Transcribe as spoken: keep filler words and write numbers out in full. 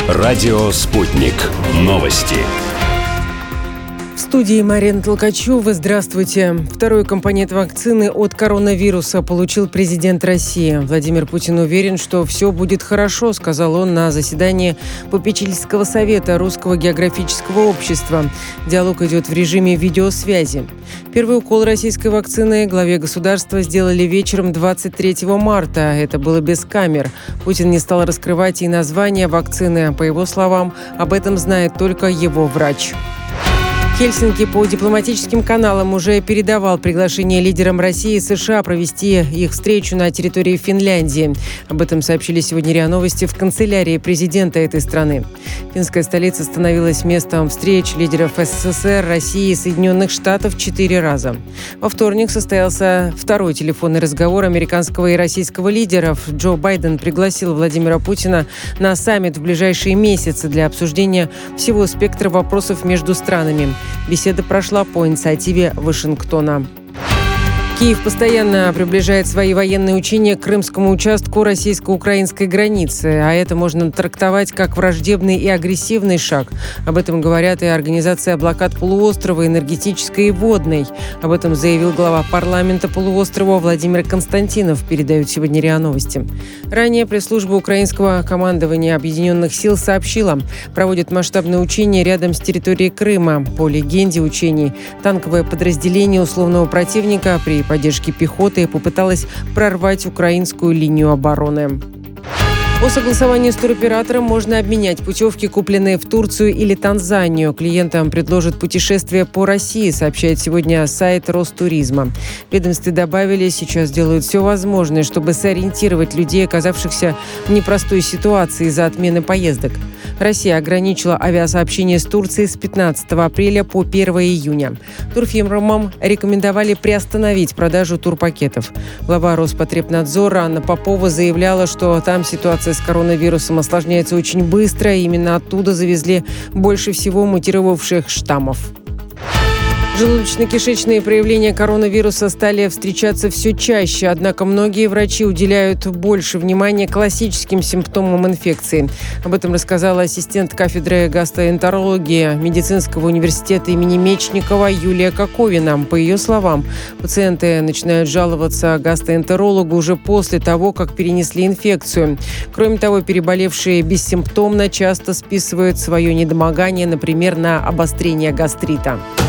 Радио «Спутник». Новости. В студии Марина Толкачева. Здравствуйте. Второй компонент вакцины от коронавируса получил президент России. Владимир Путин уверен, что все будет хорошо, сказал он на заседании попечительского совета Русского географического общества. Диалог идет в режиме видеосвязи. Первый укол российской вакцины главе государства сделали вечером двадцать третьего марта. Это было без камер. Путин не стал раскрывать и название вакцины. По его словам, об этом знает только его врач. Хельсинки по дипломатическим каналам уже передавал приглашение лидерам России и США провести их встречу на территории Финляндии. Об этом сообщили сегодня РИА Новости в канцелярии президента этой страны. Финская столица становилась местом встреч лидеров СССР, России и Соединенных Штатов четыре раза. Во вторник состоялся второй телефонный разговор американского и российского лидеров. Джо Байден пригласил Владимира Путина на саммит в ближайшие месяцы для обсуждения всего спектра вопросов между странами. Беседа прошла по инициативе Вашингтона. Киев постоянно приближает свои военные учения к крымскому участку российско-украинской границы, а это можно трактовать как враждебный и агрессивный шаг. Об этом говорят и организация блокад полуострова, энергетической и водной. Об этом заявил глава парламента полуострова Владимир Константинов, передают сегодня РИА Новости. Ранее пресс-служба украинского командования Объединенных сил сообщила, проводят масштабные учения рядом с территорией Крыма. По легенде учений, танковое подразделение условного противника при поддержки пехоты попыталась прорвать украинскую линию обороны. По согласованию с туроператором можно обменять путевки, купленные в Турцию или Танзанию. Клиентам предложат путешествие по России, сообщает сегодня сайт Ростуризма. В ведомстве добавили, сейчас делают все возможное, чтобы сориентировать людей, оказавшихся в непростой ситуации из-за отмены поездок. Россия ограничила авиасообщение с Турцией с пятнадцатого апреля по первого июня. Турфирмам рекомендовали приостановить продажу турпакетов. Глава Роспотребнадзора Анна Попова заявляла, что там ситуация с коронавирусом осложняется очень быстро, и именно оттуда завезли больше всего мутировавших штаммов. Желудочно-кишечные проявления коронавируса стали встречаться все чаще, однако многие врачи уделяют больше внимания классическим симптомам инфекции. Об этом рассказала ассистент кафедры гастроэнтерологии медицинского университета имени Мечникова Юлия Коковина. По ее словам, пациенты начинают жаловаться гастроэнтерологу уже после того, как перенесли инфекцию. Кроме того, переболевшие бессимптомно часто списывают свое недомогание, например, на обострение гастрита.